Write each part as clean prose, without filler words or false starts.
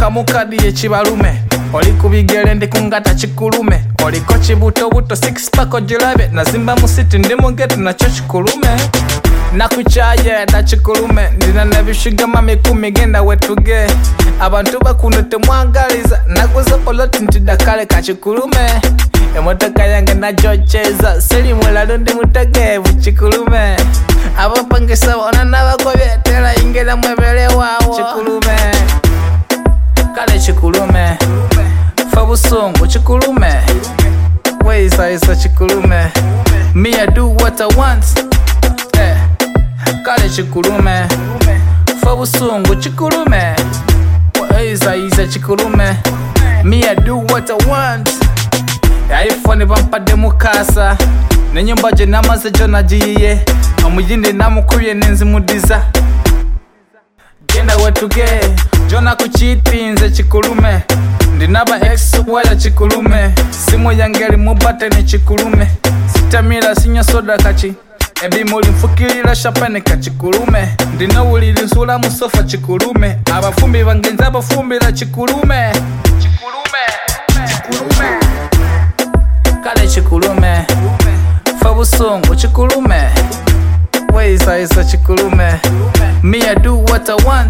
kamukadi ekibalume oli kubigere ndi kungata kikulume oliko kibuto buto six pack ogilabe nazimba mu city ndi mu ghetto nakyo kikulume nakuchaye da kikulume ndina nebishigama mikumi genda wetuge abantu bakuno temwangaliza naguza poloti ntidakale kachikulume emotoka yange najocheza seli mwelalo ndi mutegevu kikulume abapangisa bona nabagobye tera ingera mwebele wawo kikulume kale kikulume fabusungu kikulume weisa kikulume me I do what I want kale kikulume fabusungu kikulume weisa kikulume me I do what I want iPhone bampadde mukasa nenyumba je namaze jo nagiye amujinde namukuye nenzimudiza genda wetuge jona kuchitinze kikulume ndinaba ex wala kikulume simu yangeli mubate ne kikulume sitamira sinyo soda kachi ebimuli mfukirira champagne kachikulume ndinowulira nsula mu sofa kikulume abafumbi bangenza bafumbira kikulume kale kikulume fabusungu kikulume weisa kikulume me I do what I want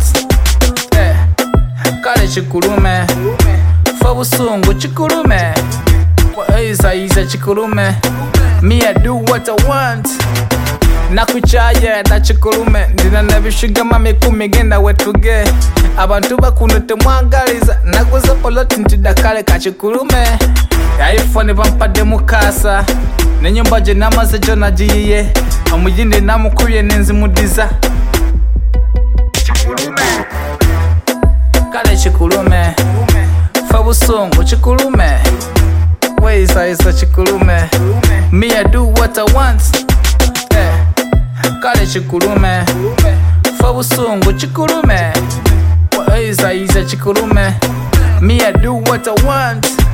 kale kikulume fabusungu kikulume weisa kikulume me I do what I want nakuchaye da kikulume ndina nebishigama mikumi genda wetuge abantu bakuno temwangaliza naguza poloti ntidakale kachikulume iPhone bampadde mukasa nenyumba je namaze jo nagiye amujinde namukuye nenzimudiza kale kikulume fabusungu kikulume weisa kikulume me I do what I want kale kikulume fabusungu kikulume weisa kikulume me I do what I want